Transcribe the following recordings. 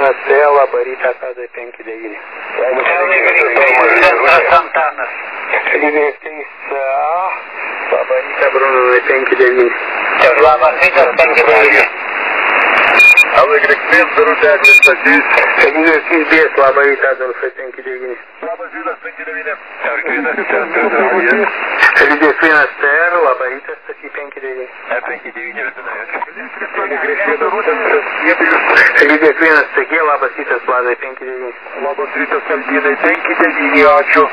LY1C, labą rytą, Tadai 5-9. Santanas. LY3A, labą rytą, Brunonai 5-9. Labas rytas 5-9. LY3, Birutė Eglė Stasys. LY3B, labą rytą, Adolfai 5-9. Labas rytas 5-9. LY1CR, labą rytą, Stasy 5-9. 5-9 LY1CG, labas rytas, Vladai 5-9. Labas rytas Albinai 5-9, ačiū.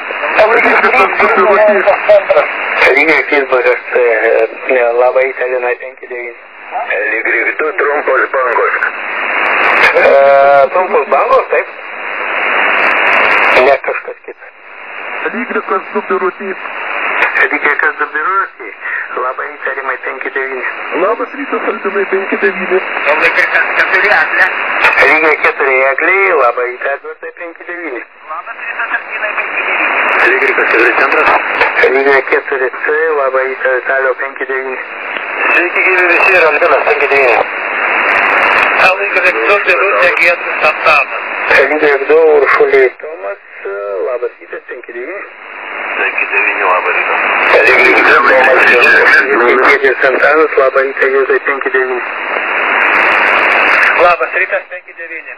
LY3BHC, labą rytą, Linai 5-9. LY2 trumpos bangos. Trumpos bangos, taip? Ne kažkas kitas. LY2 Birutys. LY2 Birutys, labą rytą, Rimai 5-9. Labas rytas Albinai 5-9. LY4 Eglė. LY4 Eglė, labą rytą, Edvardai 5-9. Labas rytas Albinai 5-9. LY4 centras. LY4C, labą rytą, Vitalio 5-9. Sveiki gyvi visi ir Albinas 5-9. LY2 Birutė Giedrius Santanas. LY2 Uršulė Tomas, labas rytas 5-9. 5-9, labą rytą. Giedrius Santanas, labą rytą, Jėzai 5-9. Labas rytas 5-9.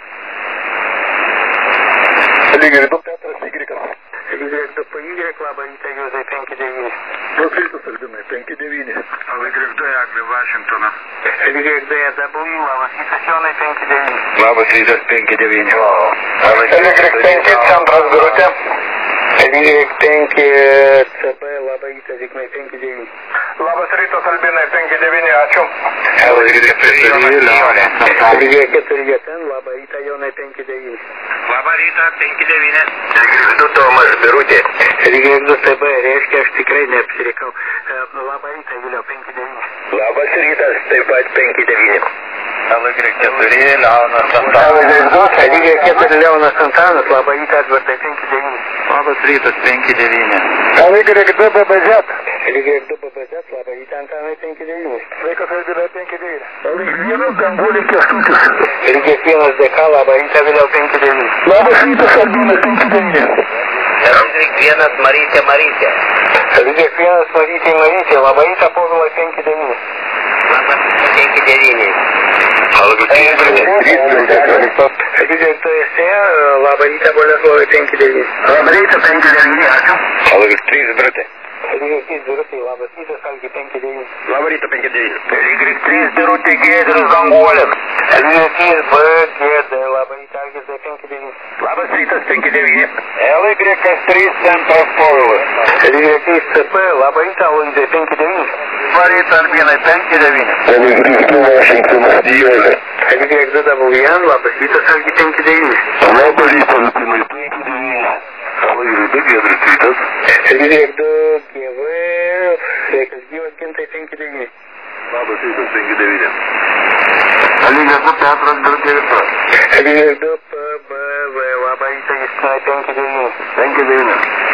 LY2 Petras Y. LY2PY, labą rytą, Jėzai 5-9. Labas rytas Albinai 5-9. LY2 Eglė Vašingtonas. LY2W, labas rytas, Jonai 5-9. Labas rytas 5-9. LY5 centras Birutė. LY5CB, labą rytą, Zigmai 5-9. Labas rytas Albinai 5-9, ačiū. LY4JN, labą rytą, Jonai 5-9. Labą rytą 5-9. LY2 Tomas Birutė. LY2TB, reiškia, aš tikrai neapsirikau. Labą rytą, Vilio 5-9. Labas rytas, taip pat 5-9. LY4 Leonas Santanas. LY4 Leonas Santanas, labą rytą, Edvardai 5-9. Labas rytas 5-9. LY2 BBZ. LY2 BBZ, labą rytą, Antanai 5-9. Sveikas Albinai 5-9. LY1 Danguolė Kęstutis. LY1 DK, labą rytą, Vėliau 5-9. Labas rytas Albinai 5-9. LY1 Marytė Marytė. LY1 Marytė, labą rytą, Povilai 5-9. Labas 5-9. LY2SE, labą rytą, Boleslovai 5-9. Labą rytą 5-9, ačiū. LY3 Birutė. LY3 Birutė, labas rytas, Algi 5-9. Labą rytą 5-9. LY3 Birutė Giedrius Danguolė. LY3B GD, labą rytą, Algis 5-9. Labas rytas 5-9. LY3 centras Povilas. LY3CP, labą rytą, Algis 5-9. Labą rytą Albinai 5-9. LY2WN, labas rytas, Algi 5-9. Labą rytą Albinai 5-9. LY2 Giedrius rytas. LY2GV, sveikas gyvas, Gintai 5-9. Labas rytas 5-9. LY2 Petras Birutė. LY2PBV, labą rytą, Justinai 5-9. 5-9.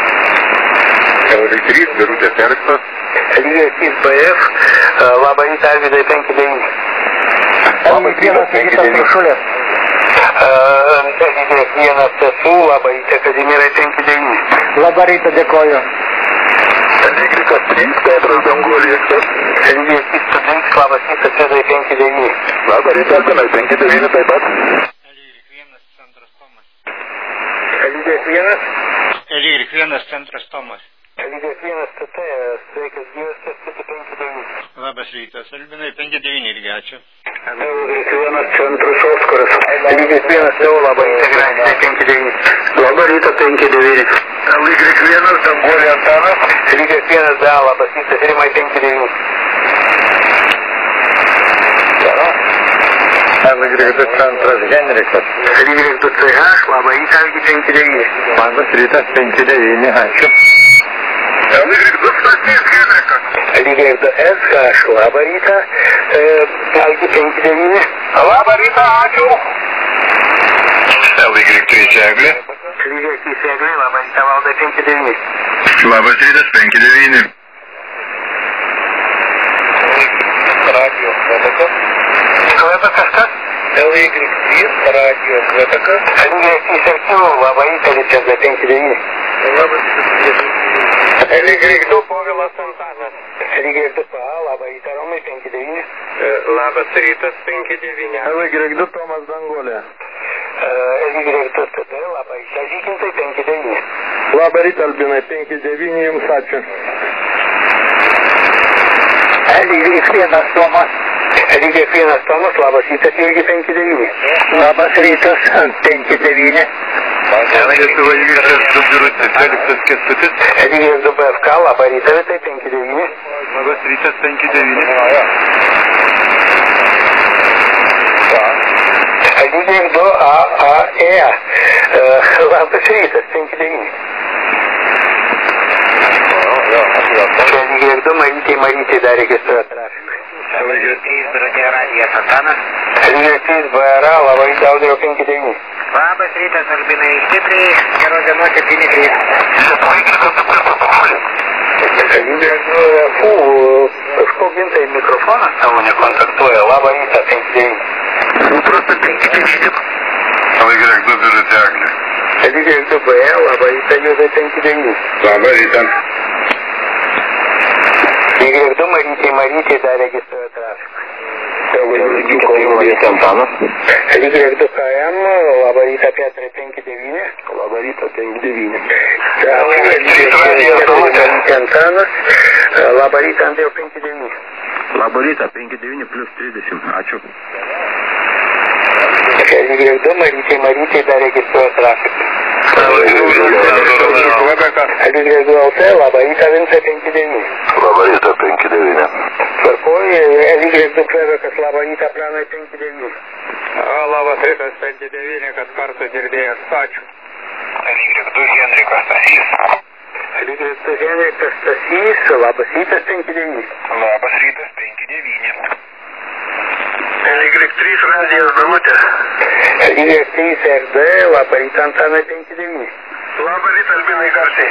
LY3 Birutė Terksas. LY3BF, labą rytą, Alvidai 5-9. LY1 Uršulė. LY1 TSU, labą rytą, Kazimierai 5-9. Labą rytą, dėkoju. LY3 Petras Danguolė. LY3 labas rytas, Edai 5-9. Labą rytą, Albinai 5-9 taip pat. LY1 centras Tomas. LY1? LY1 centras Tomas. LY1 TT, sveikas gyvas, Kęstutis 5-9. Labas rytas, Albinai 5-9 irgi ačiū. LY1 centras Oskaras. LY1 TO, labą rytą, Gražinai 5-9. Labą rytą 5-9. LY1 Danguolė Antanas. LY1 DA, labas rytas, Rimai 5-9. LY2 centras Henrikas. LY2CH, labą rytą, Algi 5-9. Labas rytas 5-9, ačiū. LY2 Stasys Henrikas. LY2SH, labą rytą, Algi 5-9. Labą rytą, ačiū. LY3 Eglė. LY3 Eglė, labą rytą, Valdai 5-9. Labas rytas 5-9. Radio. Klaipėdas kažkas? LY3, radio Kvetaka. LY7, Лабарита, Ричарда, 5-9. LY2, Povilas Antanas. LY2, Лабарита, Romai, 5-9. Labas rytas, 5-9. LY2, Tomas Dangolė. LY2, Лабарита, Vykintai, 5-9. Labą rytą, Albinai, 5-9, jums ačiū. LY1, Tomas. LY1, Tomas, labas rytas, irgi 5-9. Labas rytas, 5-9. LY2, BFK, labą rytą, Vitai, 5-9. Labas rytas, 5-9. LY2, AAE, labas rytas, 5-9. LY2, Marytė dar registruoja trafiką. LY3, Birutė radijas Antanas. LY3, BRA, labai Daudio 5-9. Labas rytas, Albinai, stipriai, geros dienos 7-3. LY2, FU, kažko gintai mikrofonas savo nekontaktuoja, labą rytą 5-9. Просто 5-9. LY2, Birutė Aglė. LY2, BE, labą rytą Judai 5-9. Labą rytą. LY2, Marytė dar registruoja trafiką. LY2, Antanas. LY2, KM, labą rytą Petrai 5-9. Labą rytą, 5-9. Antanas, labą rytą Andriau 5-9. Labą rytą, 5-9 plus 30. Ačiū. LY2, Marytė dar registruoja trafiką. LY2, LT, labą rytą Vincė 5-9. Labą rytą, 5-9. Tvarkoju, LY2, Kvebekas, labą rytą Pranai 5-9. Labas rytas, 5-9, kad kartu girdėjęs. Ačiū. LY2, Henrikas Stasys. LY2, Henrikas Stasys, labas rytas 5-9. Labas rytas, 5-9. LY3, radijas Danutė. LY3, RD, labą rytą Antanai 5-9. Labas rytas, Albinai, garsiai.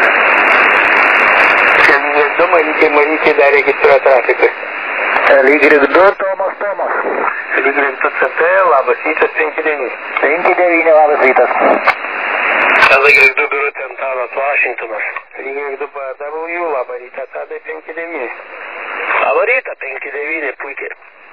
LY2, Marytė dar registruoja trafiką. LY2, Tomas. LY2, CT, labas rytas 5-9. 5-9, labas rytas. LY2, Birutė Antanas, Vašingtonas. LY2, BW, labą rytą Tadai 5-9. Labą rytą, 5-9, puikiai.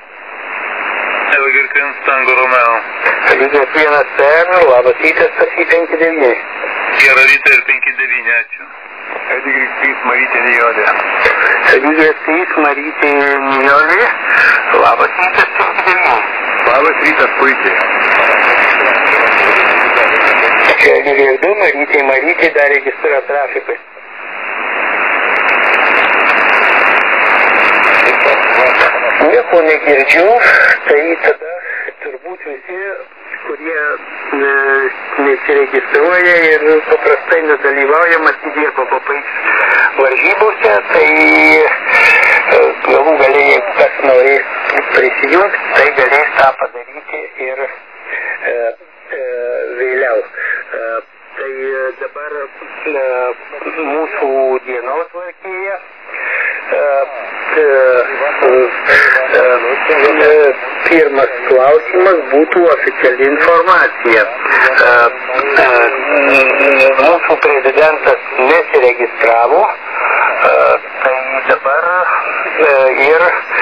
LY1, Tango Romeo. LY1, CR, labas rytas Stasy 5-9. Gerą rytą ir 5-9, ačiū. LY3, Marytė Nijolė. LY3, Marytė Nijolė, labas rytas 5-9. Labas rytas, puikiai. LY2, Marytė dar registruoja trafiką. Nieko negirdžiu, tai tada turbūt visi, kurie nesiregistruoja ir paprastai nedalyvauja, matyt, jie papais varžybose, tai galų gale, jeigu kas norės prisijungti, tai galės tą padaryti ir vėliau. Tai dabar mūsų dienos tvarkėje pirmas klausimas būtų oficiali informacija. Mūsų prezidentas nesiregistravo, tai dabar ir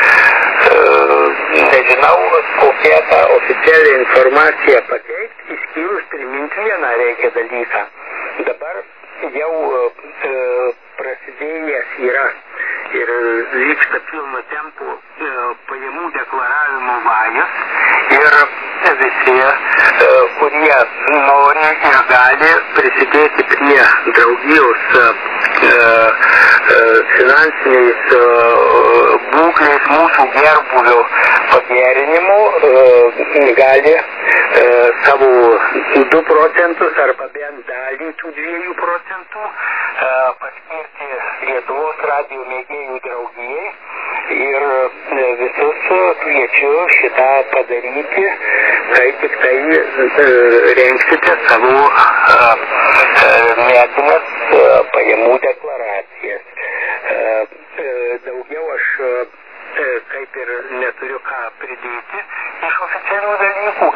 nežinau, kokia ta oficiali informacija pateikti, išskyrus priminti vieną reikia dalyką. Dabar jau prasidėjęs yra ir vyksta pilno tempo pajamų deklaravimo vajus ir visi, kurie nori ir gali prisidėti prie draugijos finansiniais būklės mūsų gerbūvio pagerinimu, gali savo 2 procentus arba bent dalį tų 2 procentų paskirti Lietuvos radijo mėgėjų draugijai ir visus kviečiu šitą padaryti, kai tik tai rengsite savo metinės pajamų deklaracijas. Daugiau aš kaip ir neturiu ką pridėti iš oficialių dalykų.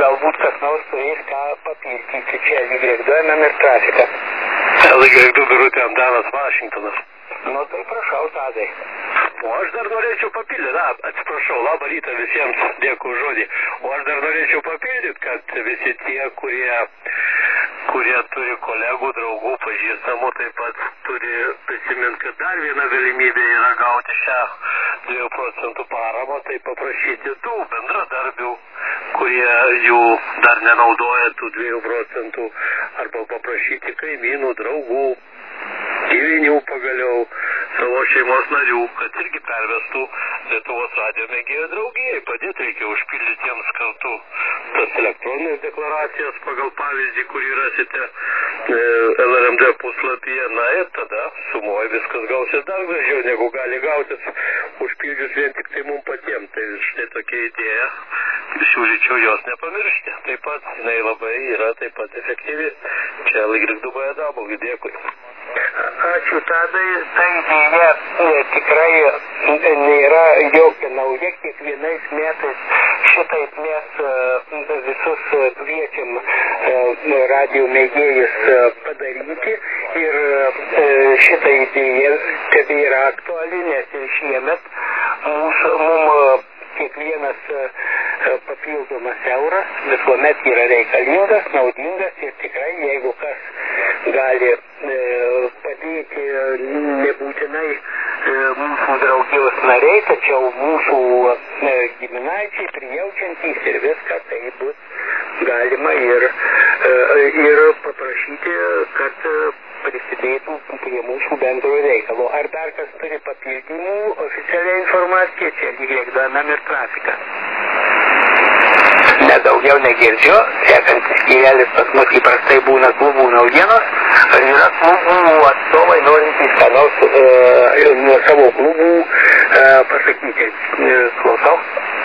galbūt kas nors turės ką papildyti čia Y2 ir trafiką. LY2 Birutė Antanas Vašingtonas. Nu tai prašau, Tadai. O aš dar norėčiau papildyti, atsiprašau, labą rytą visiems, dėkui už žodį. O aš dar norėčiau papildyti, kad visi tie, kurie turi kolegų, draugų, pažįstamų, taip pat turi prisiminti, kad dar viena galimybė yra gauti šią 2% paramą, tai paprašyti tų bendradarbių, kurie jų dar nenaudoja tų 2%, arba paprašyti kaimynų, draugų, giminių pagaliau, savo šeimos narių, kad irgi pervestų Lietuvos radijo mėgėjų draugijai. Padėti reikia užpildyti jiems kartu tas elektroninės deklaracijas pagal pavyzdį, kurį rasite LRMD puslapyje. Na ir tada sumoje viskas gausis dar gražiau, negu gali gautis užpildžius vien tik tai mums patiems. Tai štai tokia idėja, siūlyčiau jos nepamiršti. Taip pat jinai labai yra taip pat efektyvi. Čia LY2 dėkui. Ačiū, Tadai. Ta idėja tikrai nėra jokia nauja. Kiekvienais metais šitaip mes visus kviečiam radijo mėgėjus padaryti ir šita idėja tebėra aktuali, nes ir šiemet mums kiekvienas papildomas euras visuomet yra reikalingas, naudingas ir tikrai, jeigu kas gali padėti, nebūtinai mūsų draugijos nariai, tačiau mūsų giminaičiai, prijaučiantys ir viską, tai bus galima ir paprašyti, kad prisidėtų prie mūsų bendro reikalo. Ar dar kas turi papildymų, oficialią informaciją, čia Y2 ir trafika. Nedaugiau negirdžiu, sekantis skyrelis pas mus įprastai būna klubų naujienos, ar yra klubų atstovai norintys ką nors nuo savo klubų pasakyti. Klausau.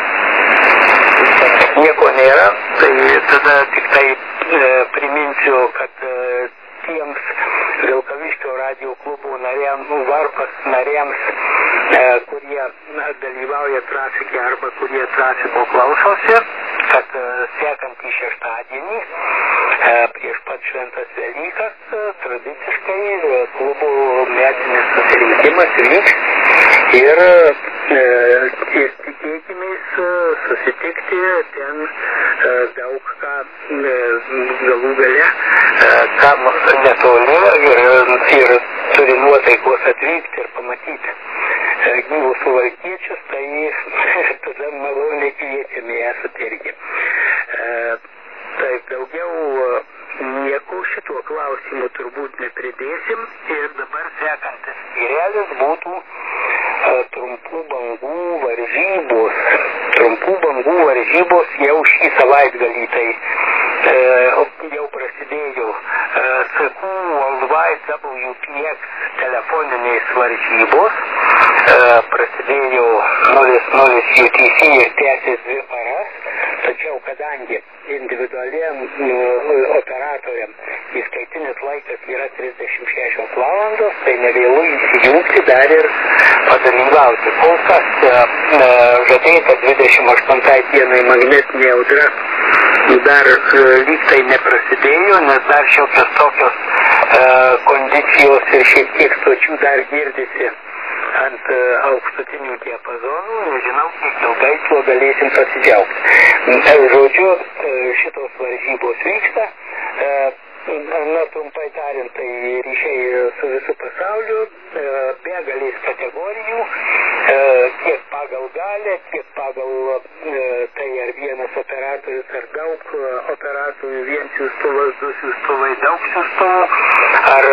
Nieko nėra, tai tada tik tai priminsiu, kad tiems Vilkaviškio radijo klubų nariams, Varpas nariams, kurie dalyvauja trafikė arba kurie trafiko klausosi, kad sekantį šeštadienį prieš pat šventas Velykas tradiciškai klubų metinis susirinkimas vyks ir tikėkimės susitikti ten daug ką galų gale, kam netoli ir turi nuotaikos atvykti ir pamatyti gyvus suvalkiečius, tai tada maloniai kviečiami esate irgi. Taip, daugiau nieko šituo klausimu turbūt nepridėsim ir dabar sekantis skyrelis būtų trumpų bangų varžybos. Trumpų bangų varžybos jau šį savaitgalį, tai jau prasidėjo CQ Worldwide WPX telefoninės varžybos, prasidėjo 00 UTC ir tęsės 2 paras, tačiau kadangi individualiem operatoriam įskaitinis laikas yra 36 valandos, tai nevėlu įsijungti dar ir padalyvauti. Kol kas žadėta 28 dienai magnetinė audra dar lygtai neprasidėjo, nes dar šiokios tokios kondicijos ir šiek tiek stočių dar girdisi ant aukštutinių diapazonų. Nežinau, kiek ilgai tuo galėsim pasidžiaugti. Žodžiu, šitos varžybos vyksta. Na, trumpai tariant, tai ryšiai su visų pasauliu, begalės kategorijų, tiek pagal galę, tiek pagal tai ar vienas operatorius, ar daug operatorių, vien siųstuvas, 2 siųstuvai, daug siųstuvų, ar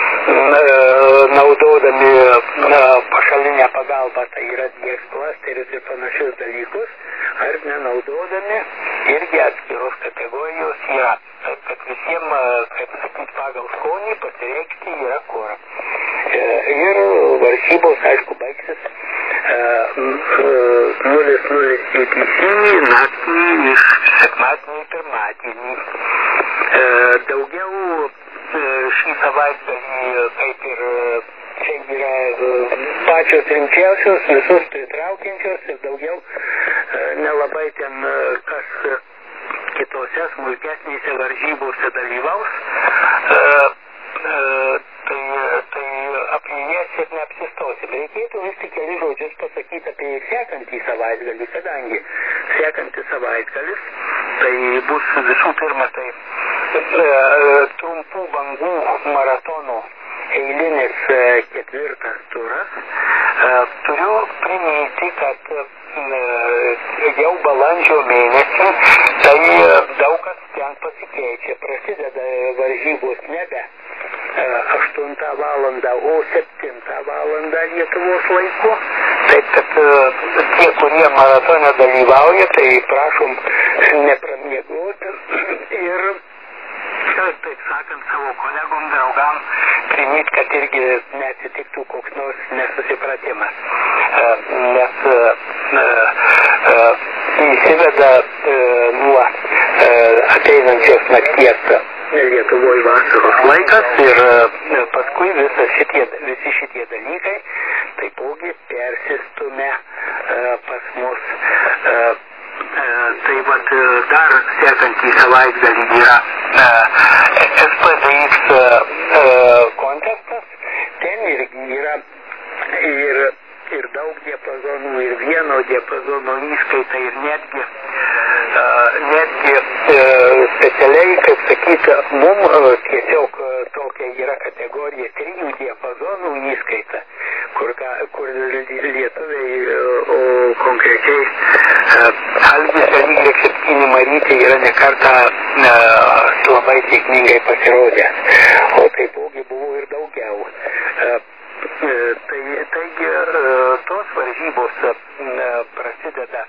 naudodami pašalinę pagalbą, tai yra DX klasterius ir panašius dalykus, ar nenaudodami, irgi atskiros kategorijos yra. Taip, kad visiems, kaip sakyti, pagal skonį pasireikšti yra kur. Ir varžybos, aišku, baigsis 00 UTC naktį iš sekmadienį į pirmadienį. Daugiau šį savaitgalį, kaip ir čia yra pačios rimčiausios, visus pritraukiančios ir daugiau nelabai ten kas kitos smulkesnėse varžybose dalyvaus, tai apie jas ir neapsistosim. Reikėtų vis tik keli žodžius pasakyti apie sekantį savaitgalį, kadangi sekantis savaitgalis tai bus visų pirma tai trumpų bangų maratono eilinis ketvirtas turas. Turiu priminti, kad jau balandžio mėnesį tai daug kas ten pasikeičia. Prasideda varžybos nebe 8 valandą, o 7 valandą Lietuvos laiku. Taip, kad tie, kurie maratone dalyvauja, tai prašom nepramiegoti ir, taip sakant, savo kolegom, draugam primit, kad irgi neatsitiktų koks nors nesusipratimas. Nes įsiveda nuo ateinančios nakties Lietuvoje vasaros laikas ir paskui visi šitie dalykai taipogi persistumia pas mus. Tai vat dar sekantį savaitgalį yra SPDX kontekstas, ten irgi yra ir daug diapazonų, ir vieno diapazono įskaita, ir netgi specialiai, kaip sakyti, mums tiesiog tokia yra kategorija 3 diapazonų įskaita, kur lietuviai, o konkrečiai Algis Y7 Marytė yra nekartą labai sėkmingai pasirodęs, o taipogi buvo ir daugiau. Taigi tos varžybos prasideda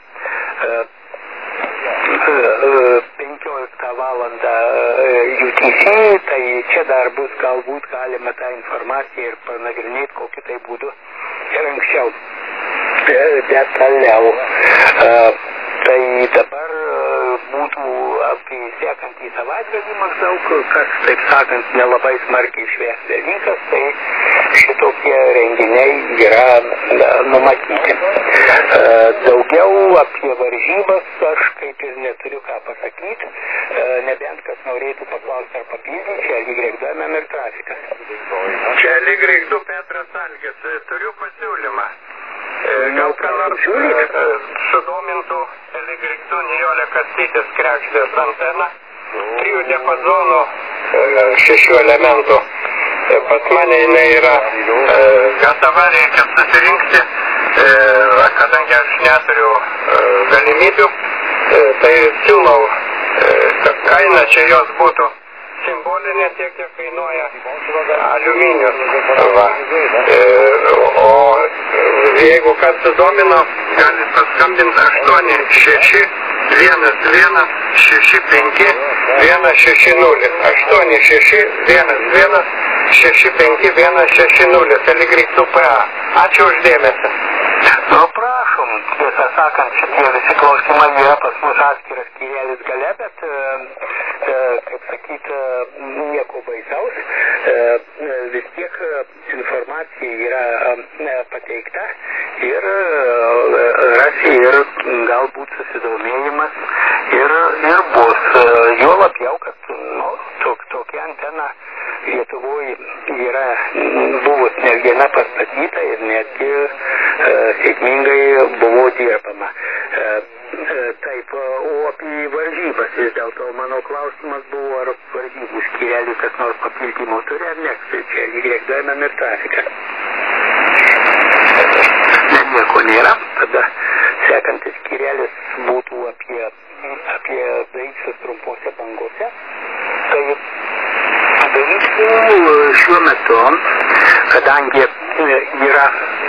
15 valandą UTC, tai čia dar bus galbūt galima tą informaciją ir panagrinėti kokiu tai būdu ir anksčiau detaliau. Tai dabar būtų apie sekantį savaitgalį maždaug, kas, taip sakant, nelabai smarkiai švęs Velykas, tai šitokie renginiai yra numatyti. Daugiau apie varžybas aš kaip ir neturiu ką pasakyti, nebent kas norėtų paklausti ar papildyti, čia LY2 ir trafikas. Čia LY2 Petras Algis, turiu pasiūlymą. Gal ką nors sudomintų LY2 Nijolė Kastytis Krekštės anteną, 3 diapazonų, 6 elementų. Pas mane jinai yra gatava, reikia susirinkti, kadangi aš neturiu galimybių, tai siūlau, kad kaina čia jos būtų simbolinė, tiek kiek kainuoja aliuminius. O jeigu kas sudomino, gali paskambinti 86 11 65 160. 86 11 65 160. LY2PA. Ačiū uždėmesį. Nu, prašom, tiesą sakant, šitie visi klausimai yra pas mus atskiras skyrėlis gale, bet, kaip sakyti, nieko baisaus. Vis tiek informacija yra pateikta ir rasi ir galbūt susidomėjimas ir bus. Jo labiau, kad tokia antena Lietuvoje yra buvus ne viena pastatyta ir netgi sėkmingai buvo dirbama. Taip, o apie varžybas vis dėlto mano klausimas buvo, ar varžybų skyrelį kas nors papildymų turi, ar ne, čia LY2 ir trafika. Nieko nėra, tada sekantis skyrėlis būtų apie daiksus trumpose bangose. Tai darykime šiuo metu, kadangi yra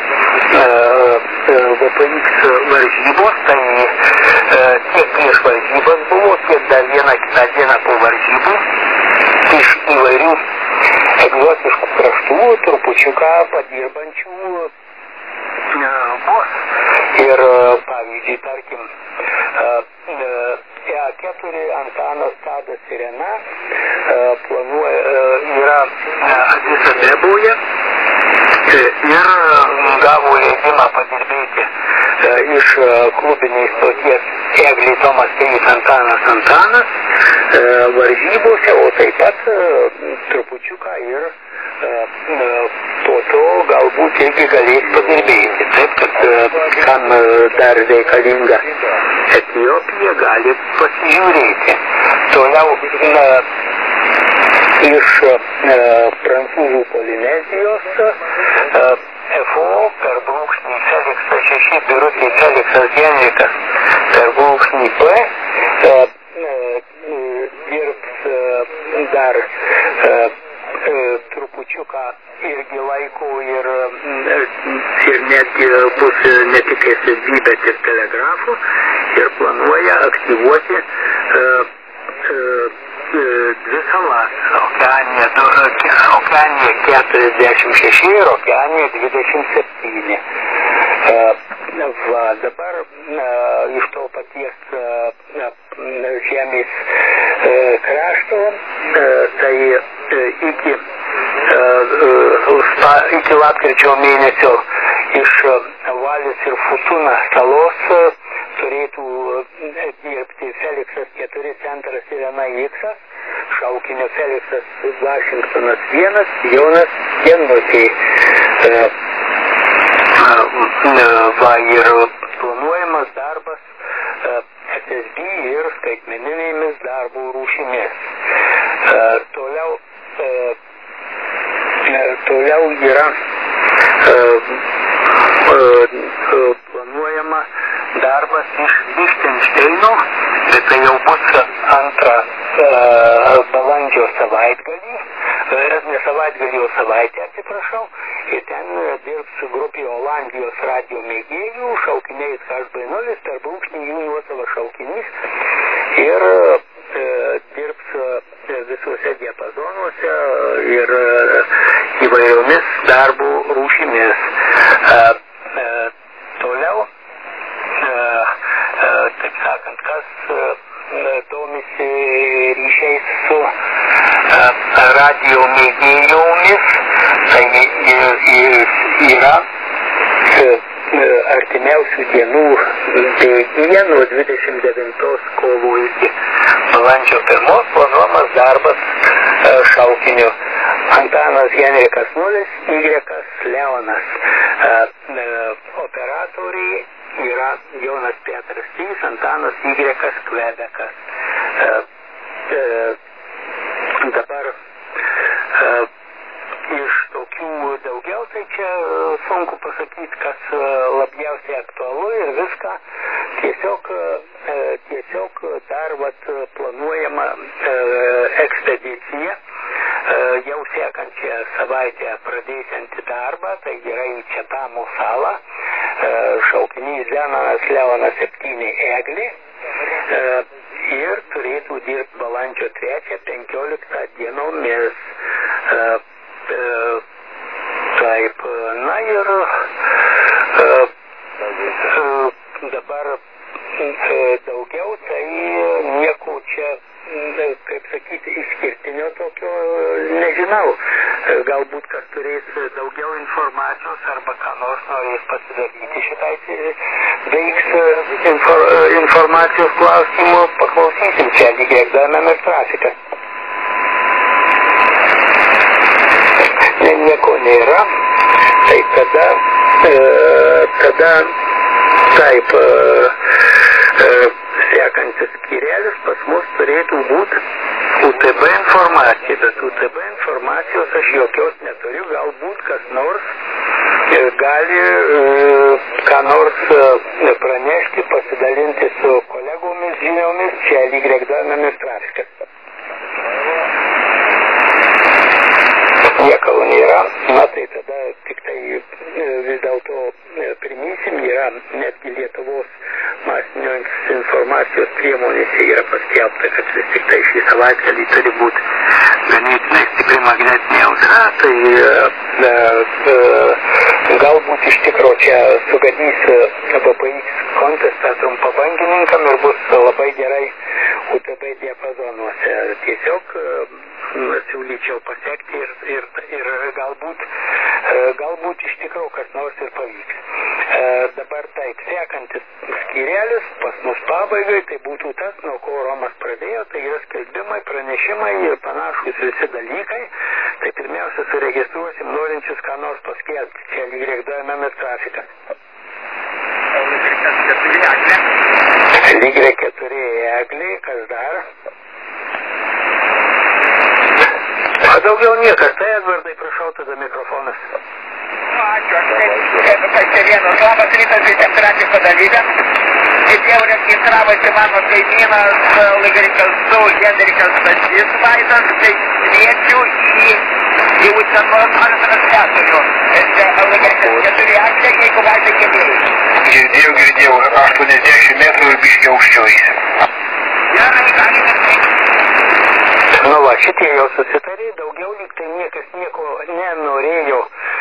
VPX varžybos, tai tiek prieš varžybas buvo, tiek dar vieną kitą dieną po varžybų iš įvairių egzotiškų kraštų, trupučiuką padirbančių bus. Ir pavyzdžiui, tarkim, E4 Antanas Tadas Sirena yra Adis Abeboje ir gavo leidimą padirbėti iš klubinės stoties Eglį Tomas Teis Antanas varžybose, o taip pat trupučiuką ir po to galbūt irgi galės padirbėti. Taip, kad kam dar reikalinga Etiopija, gali pasižiūrėti. Toliau iš prancūzų Polinezijos FO per brūkšnį Feliksas 6 Birutė Feliksas Henrikas per brūkšnį P dirbs dar trupučiuką irgi laiko ir netgi bus ne tik SSB, bet ir telegrafų ir planuoja aktyvuoti dvi salas, Okeanija 46 ir Okeanija 27. Dabar iš to paties žemės krašto, tai iki lapkričio mėnesio iš Valis ir Futuna salos turėtų dirbti Feliksas 4 centras Irena Iksas, šaukinio Feliksas Vašingtonas 1, Jonas Genutė. Ir planuojamas darbas SSB ir skaitmeninėmis darbo rūšimis. Toliau yra planuojama darbas iš Lichtensteino, bet tai jau bus antrą balandžio savaitgalį, ne savaitgalį, o savaitę, atsiprašau, ir ten dirbs grupė Olandijos radio mėgėjų, šaukiniais HB0, per brūkšnį jų nuosavas šaukinys ir dirbs visuose diapazonuose ir įvairiomis darbo rūšimis. Toliau, taip sakant, kas domisi ryšiais su radio mėgėjomis, tai yra artimiausių dienų bėgyje nuo 29 kovo iki balandžio 1 planuojamas darbas šaukiniu Antanas Henrikas 0, Y Leonas. Operatoriai yra Jonas Petras 3, Antanas Y Kvebekas. Dabar iš tokių daugiausiai čia sunku pasakyti, kas labiausiai aktualu ir viską. Tiesiog dar planuojama ekspedicija, jau sekančią savaitę pradėsianti darbą, tai yra į Četamo salą, šaukinys Zenonas Leonas 7 Eglė, ir turėtų dirbti balandžio 3-15 dienomis. Taip, na ir dabar daugiau, tai nieko čia, kaip sakyti, išskirtinio tokio nežinau. Galbūt kas turės daugiau informacijos arba ką nors norės pasidalyti šitais informacijos klausimų, paklausysim čia lygiai egzaminas trafika. Nieko nėra, tai tada taip sekantis skyrelis pas mus turėtų būti UTB informacija, bet UTB informacijos aš jokios neturiu, galbūt kas nors gali ką nors pranešti, pasidalinti su kolegomis žiniomis, čia lygiai egzaminas trafikas. Nieko nėra, na tai tada tik tai vis dėlto primysim, yra netgi Lietuvos masinės informacijos priemonėse yra paskelbta, kad vis tik tai šį savaitgalį turi būti ganėtinai stipri magnetinė audra, tai galbūt iš tikro čia sugadys VPX kontestą trumpabangininkam ir bus labai gerai UTB diapazonuose. Tiesiog siūlyčiau pasiekti ir galbūt iš tikrųjų kas nors ir pavyks. Dabar taip, sekantis skyrelis pas mus pabaigai, tai būtų tas, nuo ko Romas pradėjo, tai yra skelbimai, pranešimai ir panašus visi dalykai. Tai pirmiausia suregistruosim norinčius ką nors paskelbti. Čia lyg reikdojame trafiką. Lyg 4 eglė, kas dar? O daugiau niekas, tai Edvardai, prašau tada mikrofonas. Ačiū, aš neturėtų pasirienos. Labas rytas visiems trafiko dalyviams. Girdėjau, registravosi mano kaimynas Lagarikas 2, Hendrikas Stasys Vaidas, tai kviečiu į Utenos transliatorių. Lagarikas 4 eglė, jeigu galite keliai. Girdėjau, 80 metrų ir biškiai aukščiau eisi. Gerai, galite sveiki. Nu va, šitie jau susitarė, daugiau lyg tai niekas nieko nenorėjo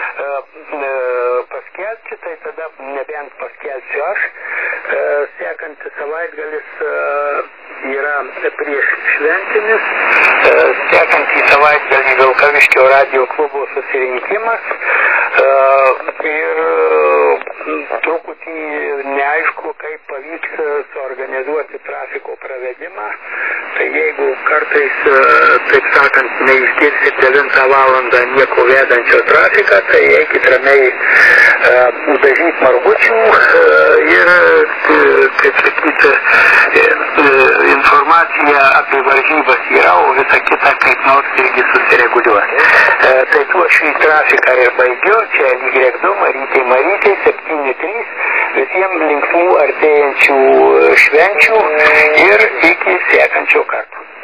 paskelbti, tai tada nebent paskelbsiu aš. Sekantis savaitgalis yra prieš šventinis, sekantį savaitgalį Vilkaviškio radio klubo susirinkimas ir truputį neaišku, kaip pavyks suorganizuoti trafiko pravedimą. Tai jeigu kartais, taip sakant, neišgirsit 9 valandą nieko vedančio trafiką, tai eikit ramiai dažyti margučių ir, kaip sakyti, informacija apie varžybas yra, o visa kita kaip nors irgi susireguliuos. Tai tuo šį trafiką ir baigiu, čia Y2, Marytei, 7-3, visiems linksmų artėjančių švenčių ir iki sekančio karto.